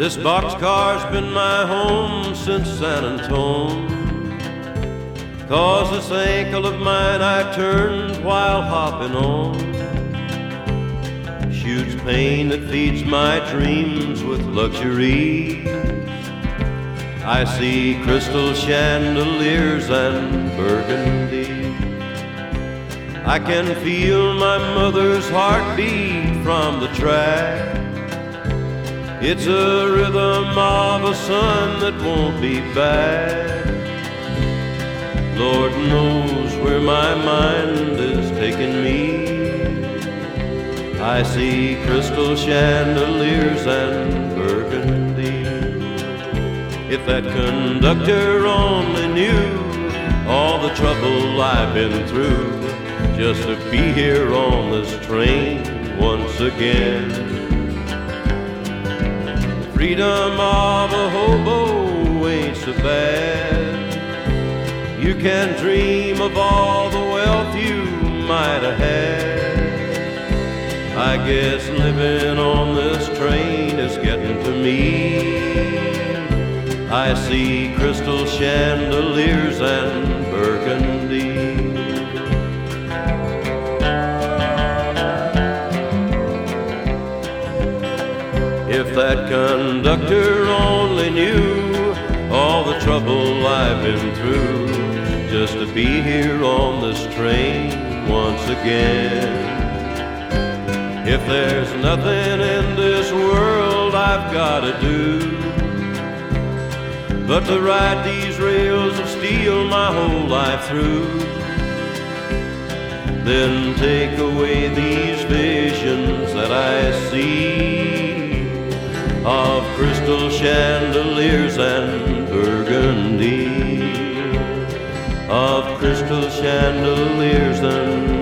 This boxcar's been my home since San Antone, 'cause this ankle of mine I turned while hopping on. Huge pain that feeds my dreams with luxuries. I see crystal chandeliers and burgundy. I can feel my mother's heartbeat from the track. It's a rhythm of a sun that won't be back. Lord knows where my mind is taking me. I see crystal chandeliers and burgundy. If that conductor only knew all the trouble I've been through just to be here on this train once again. Freedom of a hobo ain't so bad. You can dream of all the wealth you might have had. I guess living on this train is getting to me. I see crystal chandeliers and burgundy. If that conductor only knew all the trouble I've been through just to be here on this train once again. If there's nothing in this world I've gotta do but to ride these rails of steel my whole life through, then take away these visions that I see of crystal chandeliers and burgundy, of crystal chandeliers and